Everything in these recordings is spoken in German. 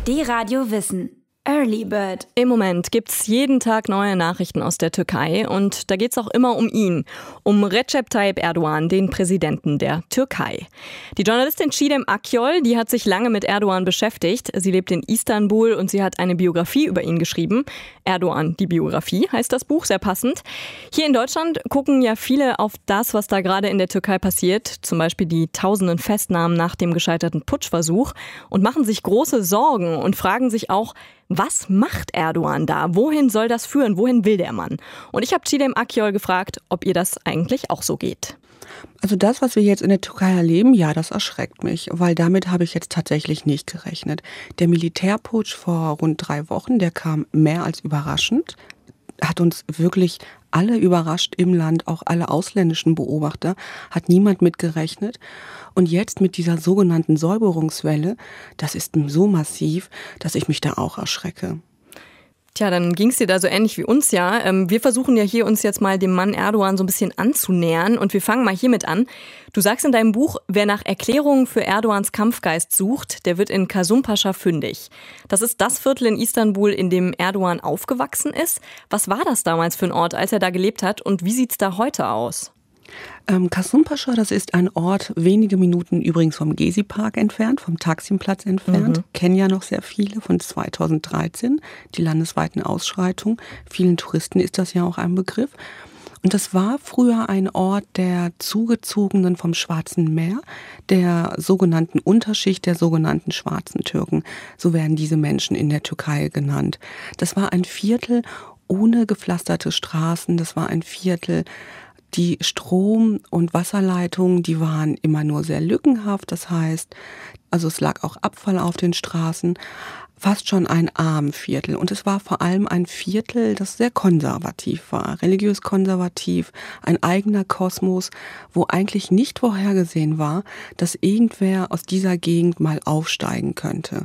ARD-Radio Wissen. Early Bird. Im Moment gibt's jeden Tag neue Nachrichten aus der Türkei und da geht's auch immer um ihn, um Recep Tayyip Erdoğan, den Präsidenten der Türkei. Die Journalistin Çiğdem Akyol, die hat sich lange mit Erdoğan beschäftigt. Sie lebt in Istanbul und sie hat eine Biografie über ihn geschrieben. Erdoğan, die Biografie, heißt das Buch, sehr passend. Hier in Deutschland gucken ja viele auf das, was da gerade in der Türkei passiert, zum Beispiel die tausenden Festnahmen nach dem gescheiterten Putschversuch und machen sich große Sorgen und fragen sich auch, was macht Erdoğan da? Wohin soll das führen? Wohin will der Mann? Und ich habe Çiğdem Akyol gefragt, ob ihr das eigentlich auch so geht. Also das, was wir jetzt in der Türkei erleben, ja, das erschreckt mich, weil damit habe ich jetzt tatsächlich nicht gerechnet. Der Militärputsch vor rund 3 Wochen, der kam mehr als überraschend, hat uns wirklich alle überrascht im Land, auch alle ausländischen Beobachter, hat niemand mitgerechnet. Und jetzt mit dieser sogenannten Säuberungswelle, das ist so massiv, dass ich mich da auch erschrecke. Tja, dann ging's dir da so ähnlich wie uns, ja. Wir versuchen ja hier uns jetzt mal dem Mann Erdoğan so ein bisschen anzunähern und wir fangen mal hiermit an. Du sagst in deinem Buch, wer nach Erklärungen für Erdoğans Kampfgeist sucht, der wird in Kasımpaşa fündig. Das ist das Viertel in Istanbul, in dem Erdoğan aufgewachsen ist. Was war das damals für ein Ort, als er da gelebt hat und wie sieht's da heute aus? Kasımpaşa, das ist ein Ort wenige Minuten übrigens vom Gezi-Park entfernt, vom Taksim-Platz entfernt. Kennen ja noch sehr viele von 2013, die landesweiten Ausschreitungen. Vielen Touristen ist das ja auch ein Begriff. Und das war früher ein Ort der Zugezogenen vom Schwarzen Meer, der sogenannten Unterschicht der sogenannten schwarzen Türken. So werden diese Menschen in der Türkei genannt. Das war ein Viertel ohne gepflasterte Straßen, das war ein Viertel. Die Strom- und Wasserleitungen, die waren immer nur sehr lückenhaft. Das heißt, also es lag auch Abfall auf den Straßen. Fast schon ein Armenviertel. Und es war vor allem ein Viertel, das sehr konservativ war, religiös konservativ, ein eigener Kosmos, wo eigentlich nicht vorhergesehen war, dass irgendwer aus dieser Gegend mal aufsteigen könnte.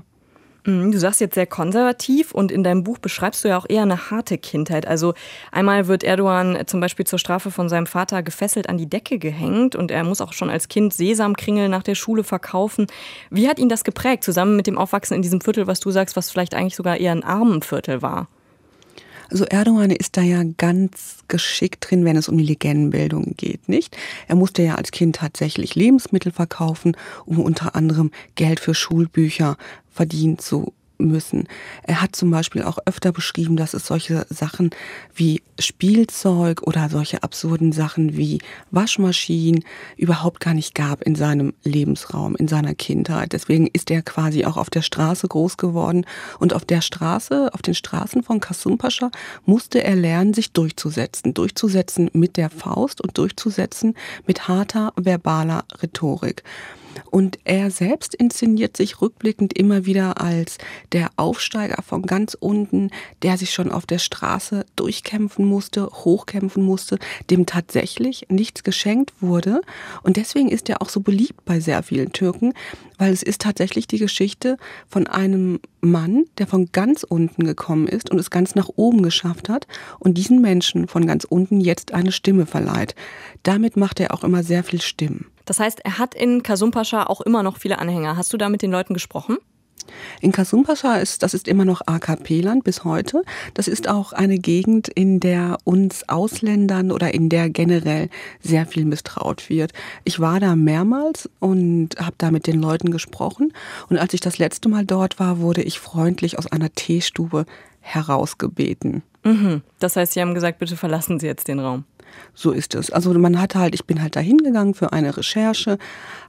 Du sagst jetzt sehr konservativ und in deinem Buch beschreibst du ja auch eher eine harte Kindheit. Also einmal wird Erdoğan zum Beispiel zur Strafe von seinem Vater gefesselt an die Decke gehängt und er muss auch schon als Kind Sesamkringel nach der Schule verkaufen. Wie hat ihn das geprägt, zusammen mit dem Aufwachsen in diesem Viertel, was du sagst, was vielleicht eigentlich sogar eher ein Armenviertel war? Also Erdoğan ist da ja ganz geschickt drin, wenn es um die Legendenbildung geht, nicht? Er musste ja als Kind tatsächlich Lebensmittel verkaufen, um unter anderem Geld für Schulbücher verdienen zu müssen. Er hat zum Beispiel auch öfter beschrieben, dass es solche Sachen wie Spielzeug oder solche absurden Sachen wie Waschmaschinen überhaupt gar nicht gab in seinem Lebensraum, in seiner Kindheit. Deswegen ist er quasi auch auf der Straße groß geworden und auf der Straße, auf den Straßen von Kasımpaşa musste er lernen, sich durchzusetzen mit der Faust und durchzusetzen mit harter verbaler Rhetorik. Und er selbst inszeniert sich rückblickend immer wieder als der Aufsteiger von ganz unten, der sich schon auf der Straße durchkämpfen musste, hochkämpfen musste, dem tatsächlich nichts geschenkt wurde. Und deswegen ist er auch so beliebt bei sehr vielen Türken, weil es ist tatsächlich die Geschichte von einem Mann, der von ganz unten gekommen ist und es ganz nach oben geschafft hat und diesen Menschen von ganz unten jetzt eine Stimme verleiht. Damit macht er auch immer sehr viel Stimmen. Das heißt, er hat in Kasımpaşa auch immer noch viele Anhänger. Hast du da mit den Leuten gesprochen? In Kasımpaşa das ist immer noch AKP-Land bis heute. Das ist auch eine Gegend, in der uns Ausländern oder in der generell sehr viel misstraut wird. Ich war da mehrmals und habe da mit den Leuten gesprochen. Und als ich das letzte Mal dort war, wurde ich freundlich aus einer Teestube herausgebeten. Das heißt, Sie haben gesagt, bitte verlassen Sie jetzt den Raum. So ist es. Also ich bin halt da hingegangen für eine Recherche,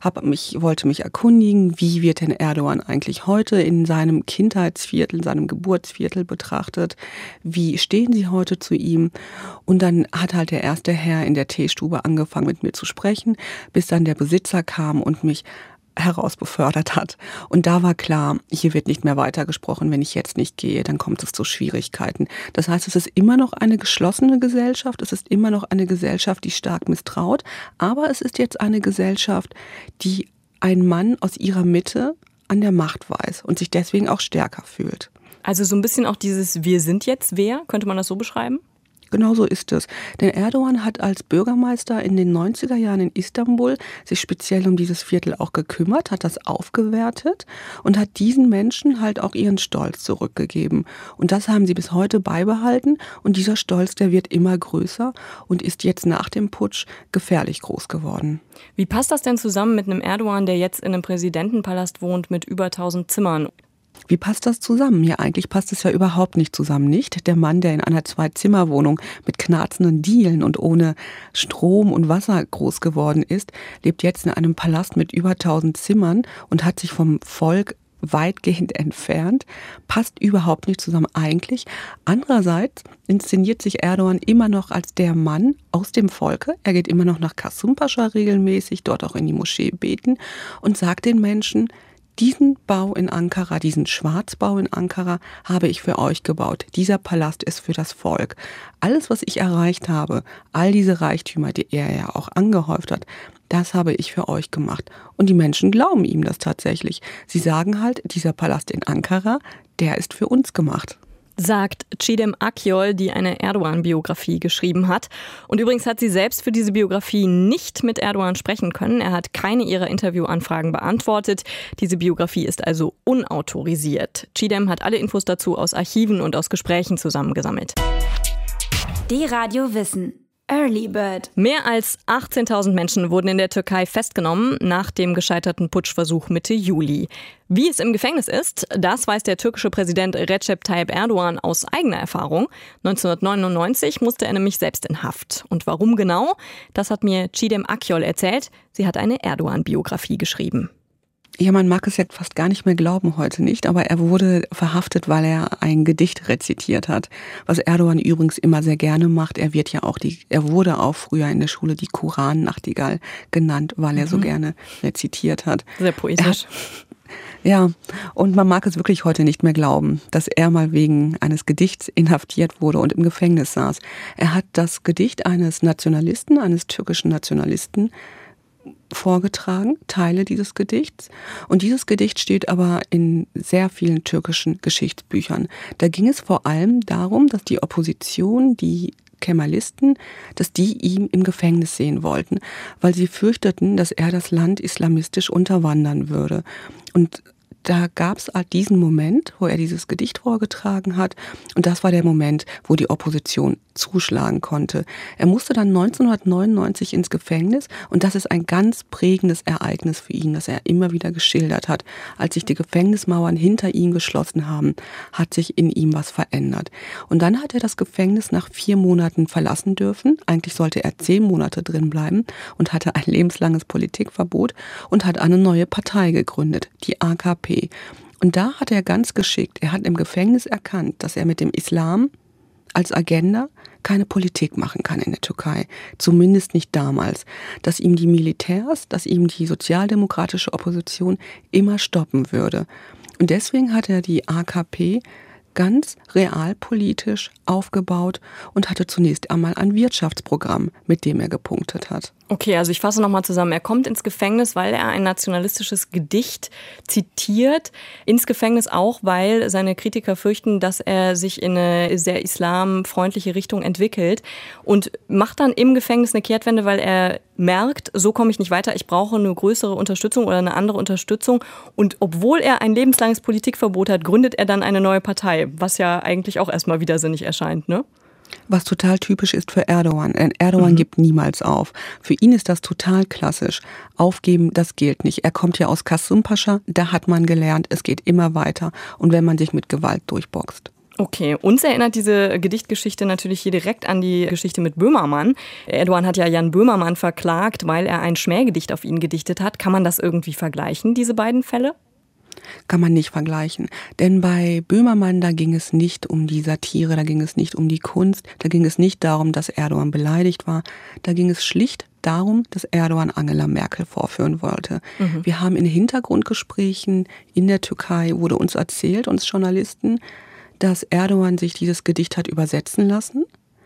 wollte mich erkundigen, wie wird denn Erdoğan eigentlich heute in seinem Kindheitsviertel, seinem Geburtsviertel betrachtet? Wie stehen Sie heute zu ihm? Und dann hat halt der erste Herr in der Teestube angefangen mit mir zu sprechen, bis dann der Besitzer kam und mich herausbefördert hat. Und da war klar, hier wird nicht mehr weitergesprochen, wenn ich jetzt nicht gehe, dann kommt es zu Schwierigkeiten. Das heißt, es ist immer noch eine geschlossene Gesellschaft, es ist immer noch eine Gesellschaft, die stark misstraut, aber es ist jetzt eine Gesellschaft, die einen Mann aus ihrer Mitte an der Macht weiß und sich deswegen auch stärker fühlt. Also so ein bisschen auch dieses Wir sind jetzt wer, könnte man das so beschreiben? Genau so ist es. Denn Erdogan hat als Bürgermeister in den 90er Jahren in Istanbul sich speziell um dieses Viertel auch gekümmert, hat das aufgewertet und hat diesen Menschen halt auch ihren Stolz zurückgegeben. Und das haben sie bis heute beibehalten und dieser Stolz, der wird immer größer und ist jetzt nach dem Putsch gefährlich groß geworden. Wie passt das denn zusammen mit einem Erdogan, der jetzt in einem Präsidentenpalast wohnt mit über 1000 Zimmern? Wie passt das zusammen? Ja, eigentlich passt es ja überhaupt nicht zusammen, nicht? Der Mann, der in einer Zwei-Zimmer-Wohnung mit knarzenden Dielen und ohne Strom und Wasser groß geworden ist, lebt jetzt in einem Palast mit über 1000 Zimmern und hat sich vom Volk weitgehend entfernt, passt überhaupt nicht zusammen eigentlich. Andererseits inszeniert sich Erdogan immer noch als der Mann aus dem Volke. Er geht immer noch nach Kasımpaşa regelmäßig, dort auch in die Moschee beten und sagt den Menschen, diesen Bau in Ankara, diesen Schwarzbau in Ankara habe ich für euch gebaut. Dieser Palast ist für das Volk. Alles, was ich erreicht habe, all diese Reichtümer, die er ja auch angehäuft hat, das habe ich für euch gemacht. Und die Menschen glauben ihm das tatsächlich. Sie sagen halt, dieser Palast in Ankara, der ist für uns gemacht. Sagt Çiğdem Akyol, die eine Erdogan-Biografie geschrieben hat. Und übrigens hat sie selbst für diese Biografie nicht mit Erdogan sprechen können. Er hat keine ihrer Interviewanfragen beantwortet. Diese Biografie ist also unautorisiert. Çiğdem hat alle Infos dazu aus Archiven und aus Gesprächen zusammengesammelt. Die Radio Wissen. Early Bird. Mehr als 18.000 Menschen wurden in der Türkei festgenommen nach dem gescheiterten Putschversuch Mitte Juli. Wie es im Gefängnis ist, das weiß der türkische Präsident Recep Tayyip Erdogan aus eigener Erfahrung. 1999 musste er nämlich selbst in Haft. Und warum genau? Das hat mir Çiğdem Akyol erzählt. Sie hat eine Erdogan-Biografie geschrieben. Ja, man mag es ja fast gar nicht mehr glauben heute nicht, aber er wurde verhaftet, weil er ein Gedicht rezitiert hat. Was Erdogan übrigens immer sehr gerne macht. Er wurde auch früher in der Schule die Koran-Nachtigall genannt, weil er so gerne rezitiert hat. Sehr poetisch. Ja, und man mag es wirklich heute nicht mehr glauben, dass er mal wegen eines Gedichts inhaftiert wurde und im Gefängnis saß. Er hat das Gedicht eines Nationalisten, eines türkischen Nationalisten, vorgetragen, Teile dieses Gedichts. Und dieses Gedicht steht aber in sehr vielen türkischen Geschichtsbüchern. Da ging es vor allem darum, dass die Opposition, die Kemalisten, dass die ihn im Gefängnis sehen wollten, weil sie fürchteten, dass er das Land islamistisch unterwandern würde. Und da gab es halt diesen Moment, wo er dieses Gedicht vorgetragen hat. Und das war der Moment, wo die Opposition zuschlagen konnte. Er musste dann 1999 ins Gefängnis und das ist ein ganz prägendes Ereignis für ihn, das er immer wieder geschildert hat. Als sich die Gefängnismauern hinter ihm geschlossen haben, hat sich in ihm was verändert. Und dann hat er das Gefängnis nach 4 Monaten verlassen dürfen. Eigentlich sollte er 10 Monate drin bleiben und hatte ein lebenslanges Politikverbot und hat eine neue Partei gegründet, die AKP. Und da hat er ganz geschickt, er hat im Gefängnis erkannt, dass er mit dem Islam als Agenda keine Politik machen kann in der Türkei. Zumindest nicht damals. Dass ihm die Militärs, dass ihm die sozialdemokratische Opposition immer stoppen würde. Und deswegen hat er die AKP ganz realpolitisch aufgebaut und hatte zunächst einmal ein Wirtschaftsprogramm, mit dem er gepunktet hat. Okay, also ich fasse nochmal zusammen. Er kommt ins Gefängnis, weil er ein nationalistisches Gedicht zitiert. Ins Gefängnis auch, weil seine Kritiker fürchten, dass er sich in eine sehr islamfreundliche Richtung entwickelt. Und macht dann im Gefängnis eine Kehrtwende, weil er merkt, so komme ich nicht weiter, ich brauche eine größere Unterstützung oder eine andere Unterstützung. Und obwohl er ein lebenslanges Politikverbot hat, gründet er dann eine neue Partei, was ja eigentlich auch erstmal widersinnig erscheint, ne? Was total typisch ist für Erdogan. Erdogan gibt niemals auf. Für ihn ist das total klassisch. Aufgeben, das gilt nicht. Er kommt ja aus Kasımpaşa, da hat man gelernt, es geht immer weiter. Und wenn man sich mit Gewalt durchboxt. Okay, uns erinnert diese Gedichtgeschichte natürlich hier direkt an die Geschichte mit Böhmermann. Erdogan hat ja Jan Böhmermann verklagt, weil er ein Schmähgedicht auf ihn gedichtet hat. Kann man das irgendwie vergleichen, diese beiden Fälle? Kann man nicht vergleichen. Denn bei Böhmermann, da ging es nicht um die Satire, da ging es nicht um die Kunst, da ging es nicht darum, dass Erdogan beleidigt war. Da ging es schlicht darum, dass Erdogan Angela Merkel vorführen wollte. Wir haben in Hintergrundgesprächen in der Türkei, wurde uns erzählt, uns Journalisten, dass Erdogan sich dieses Gedicht hat übersetzen lassen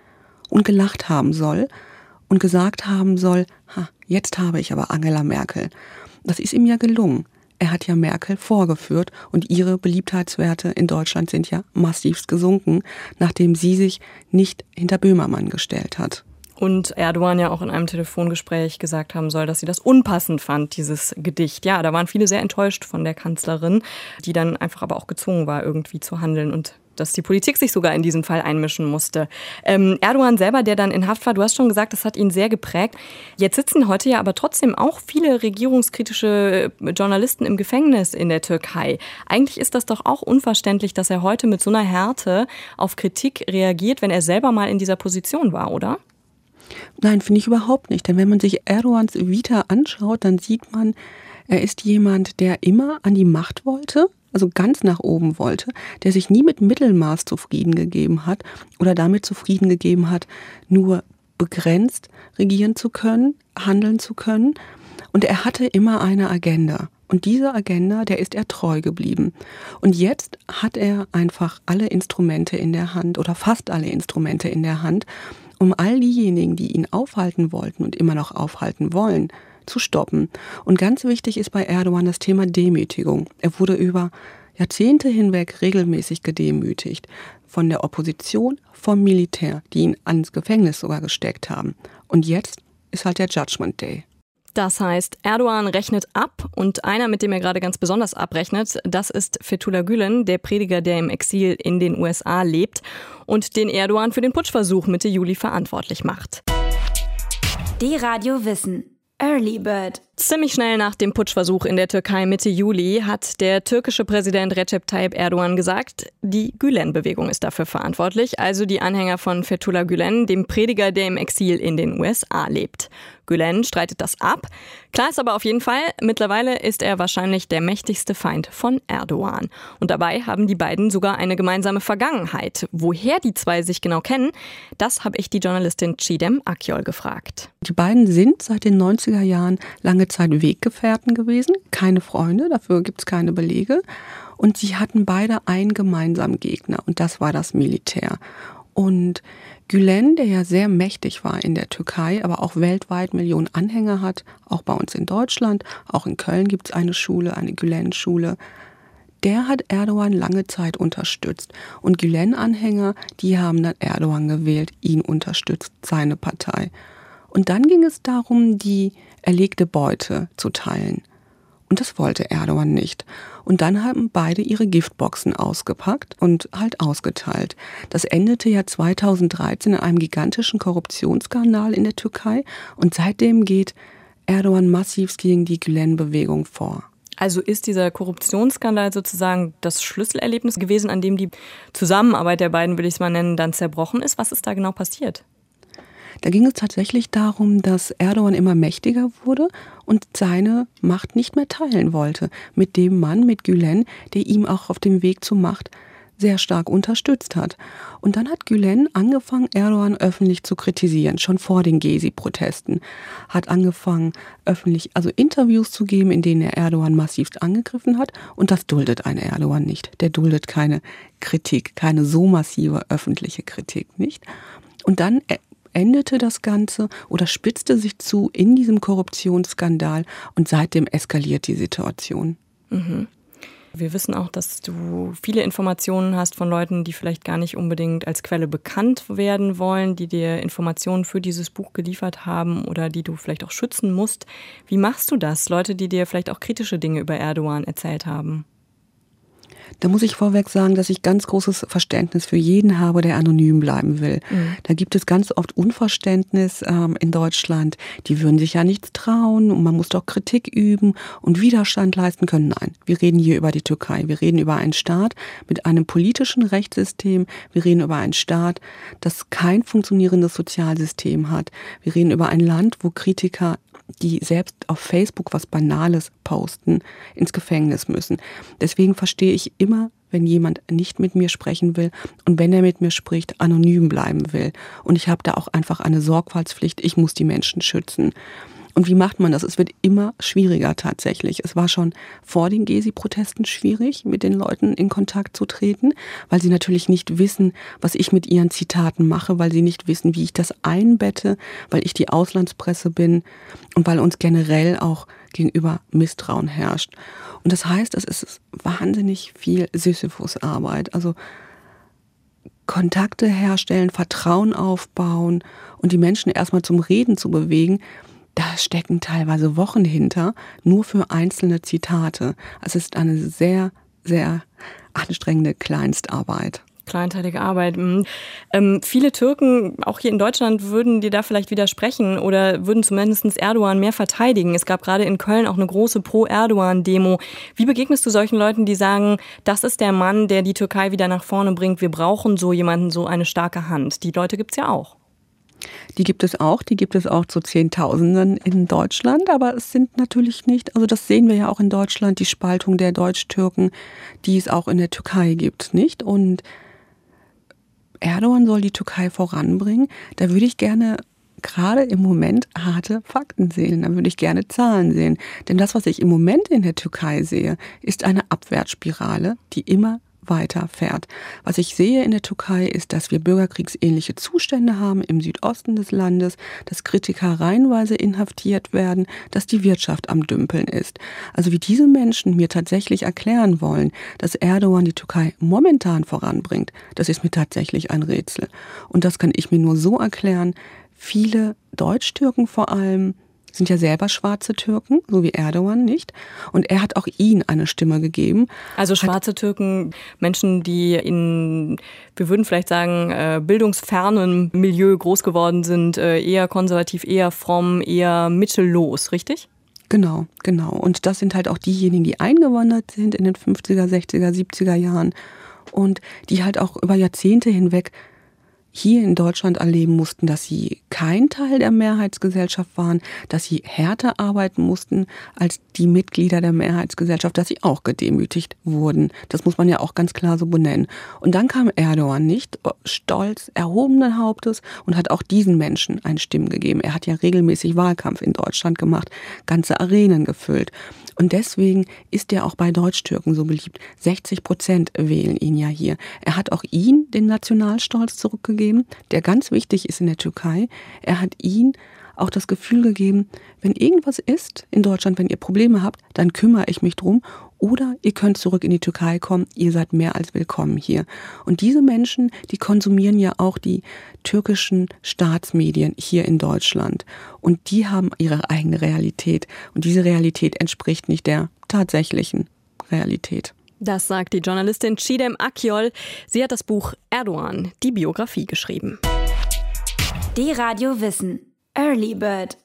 und gelacht haben soll und gesagt haben soll, jetzt habe ich aber Angela Merkel. Das ist ihm ja gelungen. er hat ja Merkel vorgeführt und ihre Beliebtheitswerte in Deutschland sind ja massivst gesunken, nachdem sie sich nicht hinter Böhmermann gestellt hat. Und Erdogan ja auch in einem Telefongespräch gesagt haben soll, dass sie das unpassend fand, dieses Gedicht. Ja, da waren viele sehr enttäuscht von der Kanzlerin, die dann einfach aber auch gezwungen war, irgendwie zu handeln und dass die Politik sich sogar in diesen Fall einmischen musste. Erdogan selber, der dann in Haft war, du hast schon gesagt, das hat ihn sehr geprägt. Jetzt sitzen heute ja aber trotzdem auch viele regierungskritische Journalisten im Gefängnis in der Türkei. Eigentlich ist das doch auch unverständlich, dass er heute mit so einer Härte auf Kritik reagiert, wenn er selber mal in dieser Position war, oder? Nein, finde ich überhaupt nicht. Denn wenn man sich Erdogans Vita anschaut, dann sieht man, er ist jemand, der immer an die Macht wollte, also ganz nach oben wollte, der sich nie mit Mittelmaß zufrieden gegeben hat oder damit zufrieden gegeben hat, nur begrenzt regieren zu können, handeln zu können. Und er hatte immer eine Agenda. Und dieser Agenda, der ist er treu geblieben. Und jetzt hat er einfach alle Instrumente in der Hand oder fast alle Instrumente in der Hand, um all diejenigen, die ihn aufhalten wollten und immer noch aufhalten wollen, zu stoppen. Und ganz wichtig ist bei Erdogan das Thema Demütigung. Er wurde über Jahrzehnte hinweg regelmäßig gedemütigt. Von der Opposition, vom Militär, die ihn ans Gefängnis sogar gesteckt haben. Und jetzt ist halt der Judgment Day. Das heißt, Erdogan rechnet ab und einer, mit dem er gerade ganz besonders abrechnet, das ist Fethullah Gülen, der Prediger, der im Exil in den USA lebt und den Erdogan für den Putschversuch Mitte Juli verantwortlich macht. Die Radio Wissen. Early Bird. Ziemlich schnell nach dem Putschversuch in der Türkei Mitte Juli hat der türkische Präsident Recep Tayyip Erdogan gesagt, die Gülen-Bewegung ist dafür verantwortlich, also die Anhänger von Fethullah Gülen, dem Prediger, der im Exil in den USA lebt. Gülen streitet das ab. Klar ist aber auf jeden Fall, mittlerweile ist er wahrscheinlich der mächtigste Feind von Erdogan. Und dabei haben die beiden sogar eine gemeinsame Vergangenheit. Woher die zwei sich genau kennen, das habe ich die Journalistin Çiğdem Akyol gefragt. Die beiden sind seit den 90er Jahren lange Zeit Weggefährten gewesen, keine Freunde, dafür gibt es keine Belege. Und sie hatten beide einen gemeinsamen Gegner und das war das Militär. Und Gülen, der ja sehr mächtig war in der Türkei, aber auch weltweit Millionen Anhänger hat, auch bei uns in Deutschland, auch in Köln gibt es eine Schule, eine Gülen-Schule, der hat Erdogan lange Zeit unterstützt. Und Gülen-Anhänger, die haben dann Erdogan gewählt, ihn unterstützt, seine Partei. Und dann ging es darum, die erlegte Beute zu teilen. Und das wollte Erdogan nicht. Und dann haben beide ihre Giftboxen ausgepackt und halt ausgeteilt. Das endete ja 2013 in einem gigantischen Korruptionsskandal in der Türkei. Und seitdem geht Erdogan massiv gegen die Gülen-Bewegung vor. Also ist dieser Korruptionsskandal sozusagen das Schlüsselerlebnis gewesen, an dem die Zusammenarbeit der beiden, will ich es mal nennen, dann zerbrochen ist? Was ist da genau passiert? Da ging es tatsächlich darum, dass Erdogan immer mächtiger wurde und seine Macht nicht mehr teilen wollte mit dem Mann, mit Gülen, der ihm auch auf dem Weg zur Macht sehr stark unterstützt hat. Und dann hat Gülen angefangen, Erdogan öffentlich zu kritisieren, schon vor den Gezi-Protesten. Hat angefangen, öffentlich Interviews zu geben, in denen er Erdogan massivst angegriffen hat. Und das duldet ein Erdogan nicht. Der duldet keine Kritik, keine so massive öffentliche Kritik nicht. Und dann endete das Ganze oder spitzte sich zu in diesem Korruptionsskandal und seitdem eskaliert die Situation. Mhm. Wir wissen auch, dass du viele Informationen hast von Leuten, die vielleicht gar nicht unbedingt als Quelle bekannt werden wollen, die dir Informationen für dieses Buch geliefert haben oder die du vielleicht auch schützen musst. Wie machst du das? Leute, die dir vielleicht auch kritische Dinge über Erdogan erzählt haben? Da muss ich vorweg sagen, dass ich ganz großes Verständnis für jeden habe, der anonym bleiben will. Mhm. Da gibt es ganz oft Unverständnis in Deutschland. Die würden sich ja nichts trauen und man muss doch Kritik üben und Widerstand leisten können. Nein, wir reden hier über die Türkei. Wir reden über einen Staat mit einem politischen Rechtssystem. Wir reden über einen Staat, das kein funktionierendes Sozialsystem hat. Wir reden über ein Land, wo Kritiker, die selbst auf Facebook was Banales posten, ins Gefängnis müssen. Deswegen verstehe ich immer, wenn jemand nicht mit mir sprechen will und wenn er mit mir spricht, anonym bleiben will. Und ich habe da auch einfach eine Sorgfaltspflicht. Ich muss die Menschen schützen. Und wie macht man das? Es wird immer schwieriger tatsächlich. Es war schon vor den Gezi-Protesten schwierig, mit den Leuten in Kontakt zu treten, weil sie natürlich nicht wissen, was ich mit ihren Zitaten mache, weil sie nicht wissen, wie ich das einbette, weil ich die Auslandspresse bin und weil uns generell auch gegenüber Misstrauen herrscht. Und das heißt, es ist wahnsinnig viel Sisyphusarbeit. Also Kontakte herstellen, Vertrauen aufbauen und die Menschen erstmal zum Reden zu bewegen, da stecken teilweise Wochen hinter, nur für einzelne Zitate. Also es ist eine sehr, sehr anstrengende Kleinstarbeit. Kleinteilige Arbeit. Viele Türken, auch hier in Deutschland, würden dir da vielleicht widersprechen oder würden zumindest Erdogan mehr verteidigen. Es gab gerade in Köln auch eine große Pro-Erdogan-Demo. Wie begegnest du solchen Leuten, die sagen, das ist der Mann, der die Türkei wieder nach vorne bringt, wir brauchen so jemanden, so eine starke Hand? Die Leute gibt's ja auch. Die gibt es auch zu Zehntausenden in Deutschland, aber es sind natürlich nicht, also das sehen wir ja auch in Deutschland, die Spaltung der Deutsch-Türken, die es auch in der Türkei gibt, nicht? Und Erdogan soll die Türkei voranbringen, da würde ich gerne gerade im Moment harte Fakten sehen, da würde ich gerne Zahlen sehen. Denn das, was ich im Moment in der Türkei sehe, ist eine Abwärtsspirale, die immer weiter fährt. Was ich sehe in der Türkei ist, dass wir bürgerkriegsähnliche Zustände haben im Südosten des Landes, dass Kritiker reihenweise inhaftiert werden, dass die Wirtschaft am Dümpeln ist. Also wie diese Menschen mir tatsächlich erklären wollen, dass Erdogan die Türkei momentan voranbringt, das ist mir tatsächlich ein Rätsel. Und das kann ich mir nur so erklären, viele Deutsch-Türken vor allem sind ja selber schwarze Türken, so wie Erdogan, nicht? Und er hat auch ihnen eine Stimme gegeben. Also schwarze Türken, Menschen, die in, wir würden vielleicht sagen, bildungsfernen Milieu groß geworden sind, eher konservativ, eher fromm, eher mittellos, richtig? Genau. Und das sind halt auch diejenigen, die eingewandert sind in den 50er, 60er, 70er Jahren und die halt auch über Jahrzehnte hinweg hier in Deutschland erleben mussten, dass sie kein Teil der Mehrheitsgesellschaft waren, dass sie härter arbeiten mussten als die Mitglieder der Mehrheitsgesellschaft, dass sie auch gedemütigt wurden. Das muss man ja auch ganz klar so benennen. Und dann kam Erdogan nicht stolz, erhobenen Hauptes und hat auch diesen Menschen eine Stimme gegeben. Er hat ja regelmäßig Wahlkampf in Deutschland gemacht, ganze Arenen gefüllt. Und deswegen ist er auch bei Deutsch-Türken so beliebt. 60% wählen ihn ja hier. Er hat auch ihn den Nationalstolz zurückgegeben, der ganz wichtig ist in der Türkei. Er hat ihn auch das Gefühl gegeben, wenn irgendwas ist in Deutschland, wenn ihr Probleme habt, dann kümmere ich mich drum. Oder ihr könnt zurück in die Türkei kommen, ihr seid mehr als willkommen hier. Und diese Menschen, die konsumieren ja auch die türkischen Staatsmedien hier in Deutschland. Und die haben ihre eigene Realität. Und diese Realität entspricht nicht der tatsächlichen Realität. Das sagt die Journalistin Çiğdem Akyol. Sie hat das Buch Erdogan, die Biografie geschrieben. Die Radio Wissen. Early Bird.